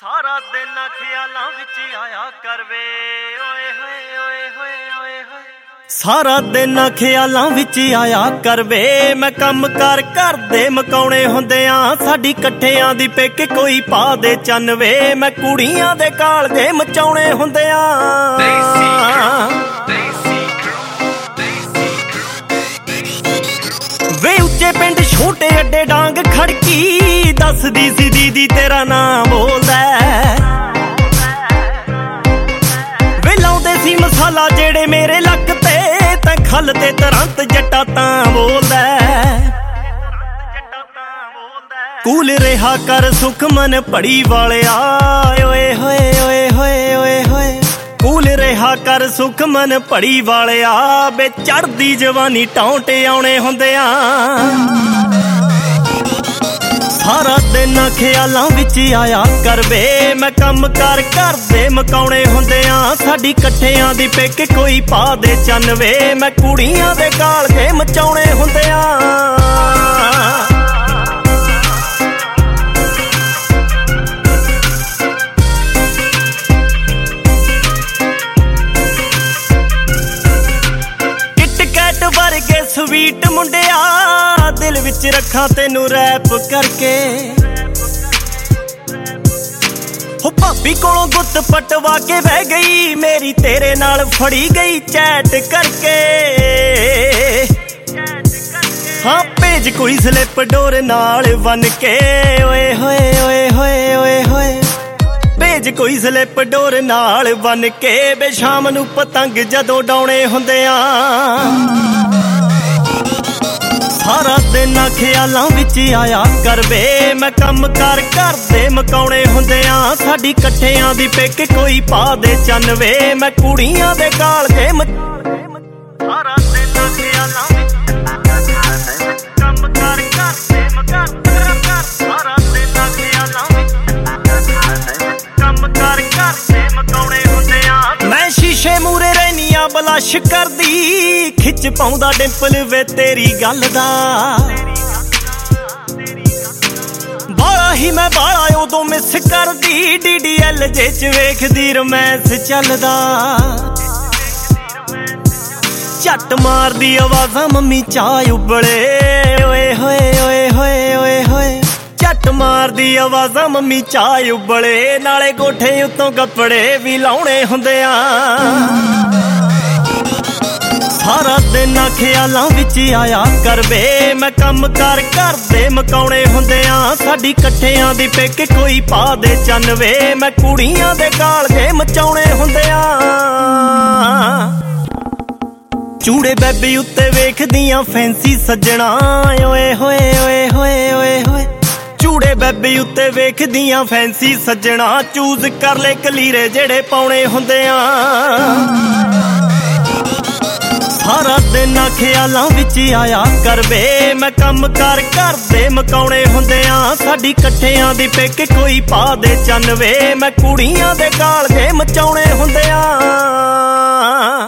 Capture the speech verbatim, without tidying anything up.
ਸਾਰਾ ਦਿਨ ਖਿਆਲਾਂ ਵਿੱਚ ਆਇਆ ਕਰਵੇ ਓਏ ਹੋਏ ਓਏ ਹੋਏ ਓਏ ਹੋਏ ਸਾਰਾ ਦਿਨ ਖਿਆਲਾਂ ਵਿੱਚ ਆਇਆ ਕਰਵੇ ਮੈਂ ਕੰਮ ਕਾਰ ਕਰਦੇ ਮਕਾਉਣੇ ਹੁੰਦੇ ਆ ਸਾਡੀ ਇਕੱਠਿਆਂ ਦੀ ਪਿੱਕ ਕੋਈ ਪਾ ਦੇ ਚੰਨ ਵੇ ਮੈਂ ਕੁੜੀਆਂ ਦੇ ਕਾਲਜੇ ਮਚਾਉਣੇ ਹੁੰਦੇ ਆ ਵੇ ਉੱਚੇ ਪਿੰਡ ਛੋਟੇ ਅੱਡੇ ਡਾਂਗ ਖੜਕੀ ਦੱਸਦੀ ਸੀ ਦੀਦੀ ਤੇਰਾ ਨਾਂ ਬੋਲਦਾ ਵੇ ਲਾਉਂਦੇ ਸੀ ਮਸਾਲਾ ਜਿਹੜੇ ਮੇਰੇ ਲੱਕ ਤੇ ਤੈਂ ਖੱਲ ਤੇ ਤੁਰੰਤ ਜੱਟਾ ਤਾਂ ਬੋਲਦਾ ਕੂਲ ਰਿਹਾ ਕਰ ਸੁਖਮਨ ਪੜੀ ਵਾਲਿਆ ਓਏ ਹੋਏ ਓਏ ਹੋਏ ਓਏ ਹੋਏ ਕੂਲ ਰਿਹਾ ਕਰ ਸੁਖਮਨ ਪੜੀ ਵਾਲਿਆ ਬੇ ਚੜਦੀ ਜਵਾਨੀ ਟੌਂਟੇ ਆਉਣੇ ਹੁੰਦੇ ਆ ਸਾਰਾ ਦਿਨ ਖਿਆਲਾਂ ਵਿੱਚ ਆਇਆ ਕਰਵੇ ਮੈਂ ਕੰਮ ਕਾਰ ਕਰਦੇ ਮਕਾਉਣੇ ਹੁੰਦੇ ਆ ਸਾਡੀ ਇਕੱਠਿਆਂ ਦੀ ਪਿੱਕ ਕੋਈ ਪਾ ਦੇ ਚੰਨ ਵੇ ਮੈਂ ਕੁੜੀਆਂ ਦੇ ਕਾਲਜੇ ਮਚਾਉਣੇ ਹੁੰਦੇ ਆ ਵਰਗੇ ਸਵੀਟ ਮੁੰਡਿਆ ਦਿਲ ਵਿੱਚ ਰੱਖਾਂ ਤੈਨੂੰ ਰੈਪ ਕਰਕੇ ਹੋ ਭਾਬੀ ਕੋਲੋਂ ਗੁੱਤ ਪਟਵਾ ਕੇ ਬਹਿ ਗਈ ਮੇਰੀ ਤੇਰੇ ਨਾਲ ਫੜੀ ਗਈ ਚੈਟ ਕਰਕੇ ਹਾਂ ਭੇਜ ਕੋਈ ਸਲਿੱਪ ਡੋਰ ਨਾਲ ਬਨ ਕੇ ਓਏ ਹੋਏ ਓਏ ਹੋਏ ਓਏ ਹੋਏ ਭੇਜ ਕੋਈ ਸਲਿੱਪ ਡੋਰ ਨਾਲ ਬਨ ਕੇ ਬੇ ਸ਼ਾਮ ਨੂੰ ਪਤੰਗ ਜਦੋਂ ਡਾਉਣੇ ਹੁੰਦੇ ਆ ਸਾਰਾ ਦਿਨ ਖਿਆਲਾਂ ਵਿੱਚ ਆਇਆ ਕਰਵੇ ਮੈਂ ਕੰਮ ਕਾਰ ਕਰਦੇ ਮਕਾਉਣੇ ਹੁੰਦੇ ਆ ਸਾਡੀ ਇਕੱਠਿਆਂ ਦੀ ਪਿੱਕ ਕੋਈ ਪਾ ਦੇ ਚੰਨ ਵੇ ਮੈਂ ਕੁੜੀਆਂ ਦੇ ਕਾਲਜੇ ਸਾਰਾ ਦਿਨ ਖਿਆਲਾਂ ਵਿੱਚ ਕੰਮ ਕਾਰ ਕਰਦੇ ਮਕਾਉਣੇ ਸਾਰਾ ਦਿਨ ਖਿਆਲਾਂ ਵਿੱਚ ਕੰਮ ਕਾਰ ਕਰਦੇ ਮਕਾਉਣੇ ਹੁੰਦੇ ਆ ਮੈਂ ਸ਼ੀਸ਼ੇ ਮੂਰੇ ਰਹਿਨੀਆਂ ਬਲਸ਼ ਕਰਦੀ ਖਿੱਚ ਪਾਉਂਦਾ ਡਿੰਪਲ ਵੇ ਤੇਰੀ ਗੱਲ ਦਾ ਬਾਲਾ ਹੀ ਮੈਂ ਬਾਲਾ ਉਦੋਂ ਮਿਸ ਕਰਦੀ ਡੀ ਡੀ ਐਲ ਜੇ ਚ ਵੇਖਦੀ ਰੋਮਾਂਸ ਚੱਲਦਾ ਝੱਟ ਮਾਰਦੀ ਆਵਾਜ਼ਾਂ ਮੰਮੀ ਚਾਹ ਉਬਲੇ ਓਏ ਹੋਏ ਓਏ ਹੋਏ ਓਏ ਹੋਏ ਝੱਟ ਮਾਰਦੀ ਆਵਾਜ਼ਾਂ ਮੰਮੀ ਚਾਹ ਉਬਲੇ ਨਾਲੇ ਕੋਠੇ ਉੱਤੋਂ ਕੱਪੜੇ ਵੀ ਲਾਉਣੇ ਹੁੰਦੇ ਆ ਸਾਰਾ ਦਿਨ ਖਿਆਲਾਂ ਵਿੱਚ ਆਇਆ ਕਰਵੇ ਮੈਂ ਕੰਮ ਕਾਰ ਕਰਦੇ ਮਕਾਉਣੇ ਹੁੰਦੇ ਆ ਸਾਡੀ ਇਕੱਠਿਆਂ ਦੀ ਪਿੱਕ ਕੋਈ ਪਾ ਦੇ ਚੰਨ ਵੇ ਮੈਂ ਕੁੜੀਆਂ ਦੇ ਕਾਲਜੇ ਮਚਾਉਣੇ ਹੁੰਦੇ ਆ ਚੂੜੇ ਬੈਬੀ ਉੱਤੇ ਵੇਖਦੀਆਂ ਫੈਂਸੀ ਸੱਜਣਾ ਓਏ ਹੋਏ ਓਏ ਹੋਏ ਓਏ ਹੋਏ ਚੂੜੇ ਬੈਬੀ ਉੱਤੇ ਵੇਖਦੀਆਂ ਫੈਂਸੀ ਸੱਜਣਾ ਚੂਜ਼ ਕਰ ਲੈ ਕਲੀਰੇ ਜਿਹੜੇ ਪਾਉਣੇ ਹੁੰਦੇ ਆ ਸਾਰਾ ਦਿਨ ਖਿਆਲਾਂ ਵਿੱਚ ਆਇਆ ਕਰਵੇ ਮੈਂ ਕੰਮ ਕਾਰ ਕਰਦੇ ਮਕਾਉਣੇ ਹੁੰਦੇ ਆ ਸਾਡੀ ਇਕੱਠਿਆਂ ਦੀ ਪਿੱਕ ਕੋਈ ਪਾ ਦੇ ਚੰਨ ਵੇ ਮੈਂ ਕੁੜੀਆਂ ਦੇ ਕਾਲਜੇ ਮਚਾਉਣੇ ਹੁੰਦੇ ਆ